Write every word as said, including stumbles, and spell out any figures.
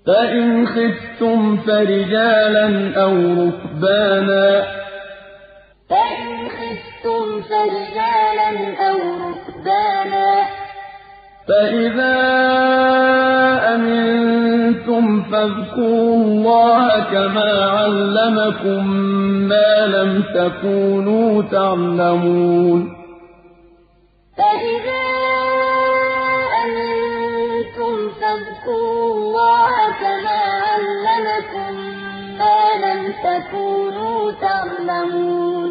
فإن خفتم فرجالا أو ركبانا فإن خفتم فرجالا أو ركبانا فإذا أمنتم فاذكروا الله كما علمكم ما لم تكونوا تعلمون فإذا أمنتم فاذكروا الله كما علمكم ما لم تكونوا تعلمون